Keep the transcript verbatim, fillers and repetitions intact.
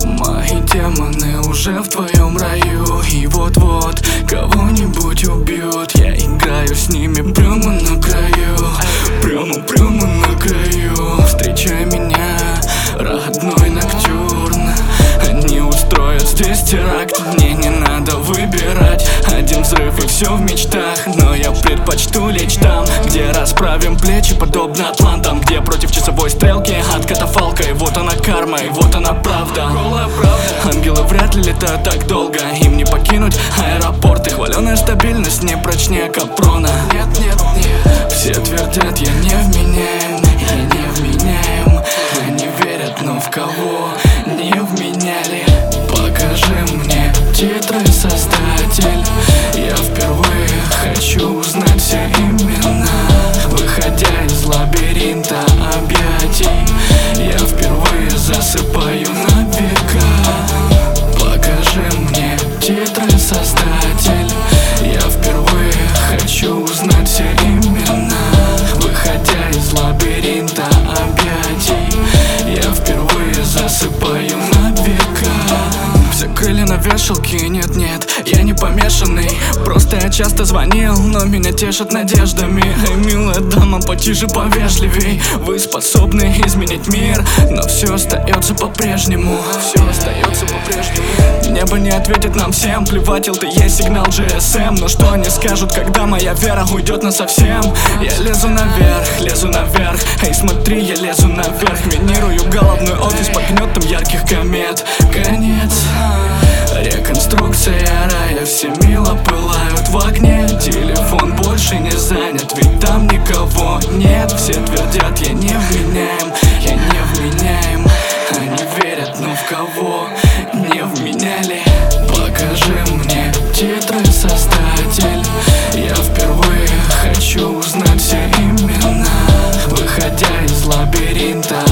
Мои демоны уже в твоем раю, и вот-вот кого-нибудь убьют. Я играю с ними прямо на краю, прямо, прямо на краю. Встречай меня, родной ноктюрн. Они устроят здесь теракт, мне не надо выбирать. Один взрыв и все в мечтах, но я предпочту лечь там, где расправим плечи, подобно атлантам, где против часовой стрелки от катафалка. И вот она карма, и вот она правда. Ангелы вряд ли летают так долго, им не покинуть аэропорт. И хваленая стабильность не прочнее капрона. Нет, нет, нет, все твердят, я невменяем, я невменяем. Они верят, но в кого не вменяли. Покажи мне титры, создатель. Я впервые хочу узнать все имена, выходя из лабиринта объятий. Я впервые засыпаю на века. Покажи мне титры, создатель. Я впервые хочу узнать все имена, выходя из лабиринта объятий. Я впервые засыпаю на века. Все крылья на вешалке, нет-нет, я не помешанный. Просто я часто звонил, но меня тешат надеждами. Эй, милая дама, потише, повежливей. Вы способны изменить мир, но все остается по-прежнему. Все остается по-прежнему. Небо не ответит нам всем, плевать, эл ти и сигнал джи эс эм. Но что они скажут, когда моя вера уйдет насовсем? Я лезу наверх, лезу наверх. Эй, смотри, я лезу наверх. Минирую головной офис под гнетом ярких комет. Конец. Реконструкция рая, все мило пылают в огне. Телефон больше не занят, ведь там никого нет. Все твердят, я не вменяем, я не вменяем. Они верят, но в кого не вменяли. Покажи мне титры, создатель. Я впервые хочу узнать все имена, выходя из лабиринта